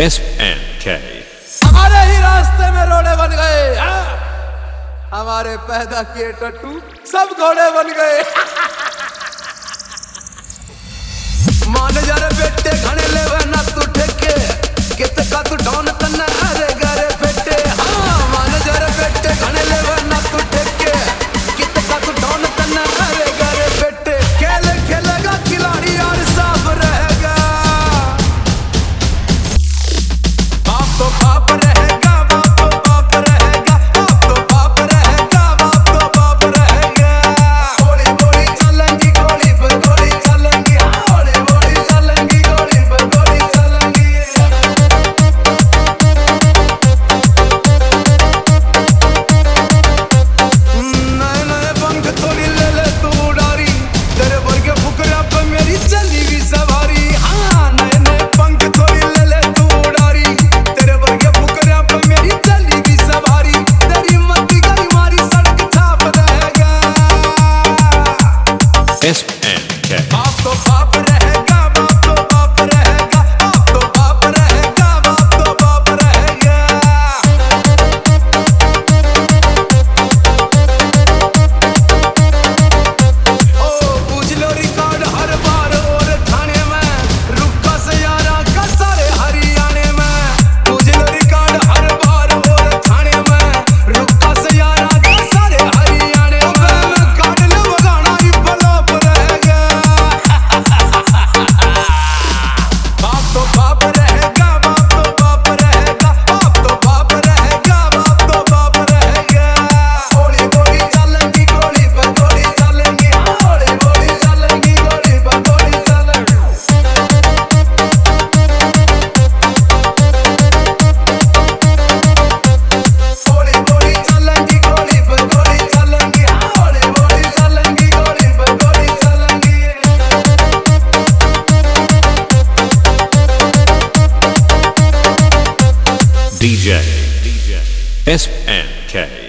SNK। हमारे ही रास्ते में रोड़े बन गए, हमारे पैदा किए टट्टू सब घोड़े बन गए। मान जा रे बेटे घने ले ना तू ठेके कित का तू डॉन तन्ना अरे गरे बेटे। हाँ मान जा रे बेटे घने ले ना तू ठेके कित का तू डॉन तन्ना अरे गरे बेटे। खेल खेलेगा खिलाड़ी यार साफ रहेगा, बाप तो बाप रहेगा, बाप तो बाप रहेगा, बाप तो बाप रहेगा, बाप तो बाप रहेगा। गोली गोली चलेंगी गोली पर गोली चलेंगी, गोली गोली चलेंगी गोली पर गोली चलेंगी। नए नए पंख थोड़ी ले ले तू उड़ारी, तेरे वर्गे फुकरा पे मेरी चली भी सवारी। हाँ नए नए पंख थोड़ी ले ले तू उड़ारी, तेरे वर्गे फुकरा पे मेरी चली भी सवारी। तेरी मती गई मारी सड़क छाप रहेगा, SNK। बाप तो बाप रहेगा, बाप तो बाप रहेगा, बाप तो बाप रहेगा, बाप तो बाप रहेगा। ओ पूछ लो रिकॉर्ड हर बार और थाने में, रुक्का से यारा का सारे हरियाणे में। पूछ लो रिकॉर्ड हर बार और थाने में, रुक्का से यारा का सारे हरियाणे में। काट लो बगाना ही फ्लॉप रहेगा, बाप तो बाप रहेगा, बाप तो बाप रहेगा, बाप तो बाप रहेगा, बाप तो बाप रहेगा। गोली गोली चलेंगी गोली पर गोली चलेंगी, गोली गोली चलेंगी गोली पर गोली चलेंगी। गोली गोली चलेंगी गोली पर गोली चलेंगी, गोली गोली चलेंगी गोली पर गोली चलेंगी। DJ SNK।